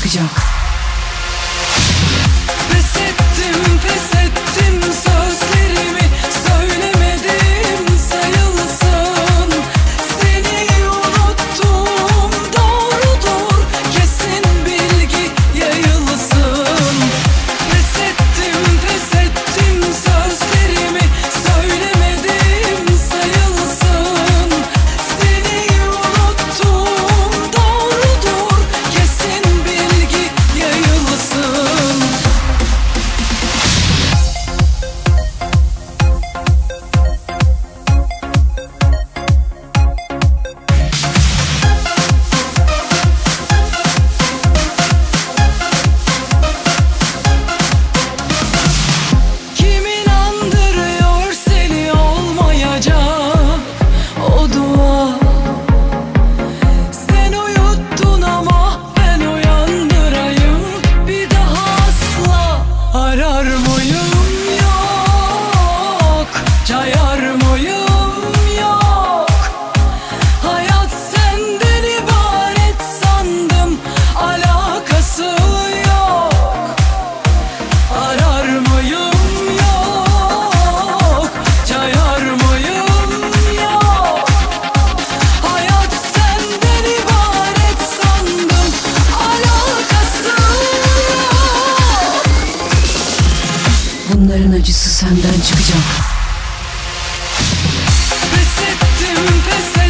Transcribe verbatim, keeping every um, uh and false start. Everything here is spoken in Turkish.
çıkacak. Pes ettim, pes ettim, sözlerimi söylemedim sayılsın. Seni unuttum, doğrudur, kesin bilgi yayılsın. Pes ettim, pes ettim, sözlerimi söylemedim sayılsın. Seni unuttum, doğrudur, kesin bilgi yayılsın. Kim inandırıyor seni olmayacak o dua? Sen uyuttun ama ben uyandırayım bir daha asla. Arar mıyım? Yok. Cayar mıyım? Yok. Hayat senden ibaret sandım, alakası yok. Arar mıyım? Yok. Cayar mıyım? Yok. Hayat senden ibaret sandım, alakası yok. Bunların acısı senden çıkacak. Pes ettim, pes